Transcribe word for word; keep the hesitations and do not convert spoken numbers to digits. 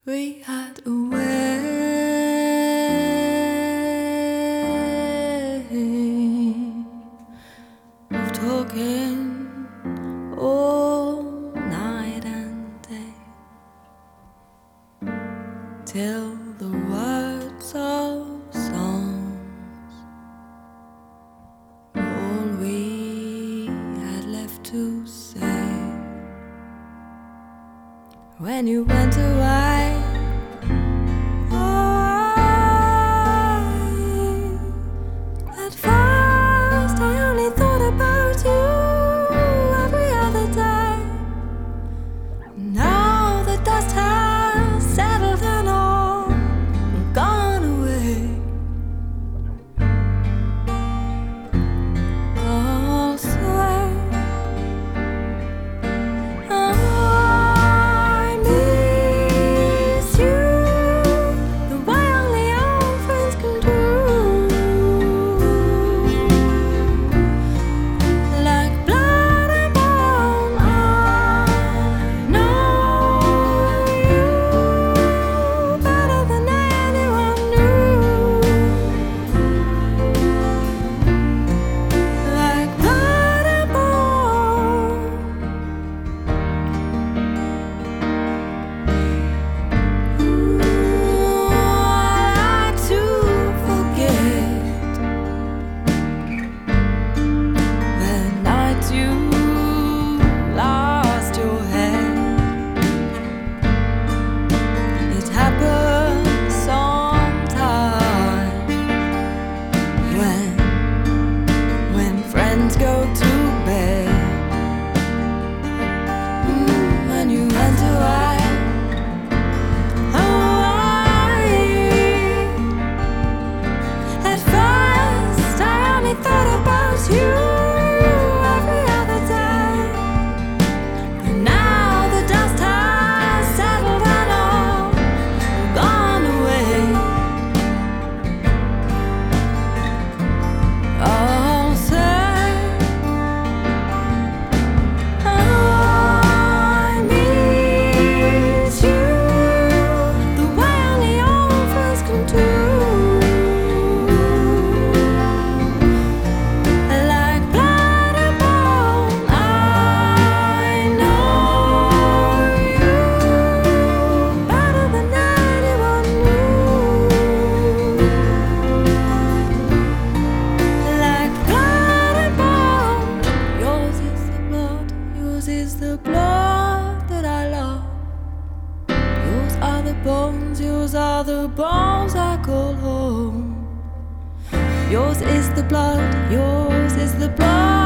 We had a way of talking all night and day, till the words of songs were all we had left to say. When you went away, at first I only thought about you every other day. Now the dust has settled and all gone away. Oh, say I miss you the way only old friends can do. Go to bed. Mm, when you went away, oh, I, at first I only thought about you every other day, but now the dust has settled and all gone away. Oh, is the blood that I love. Yours are the bones, yours are the bones I call home. Yours is the blood, yours is the blood.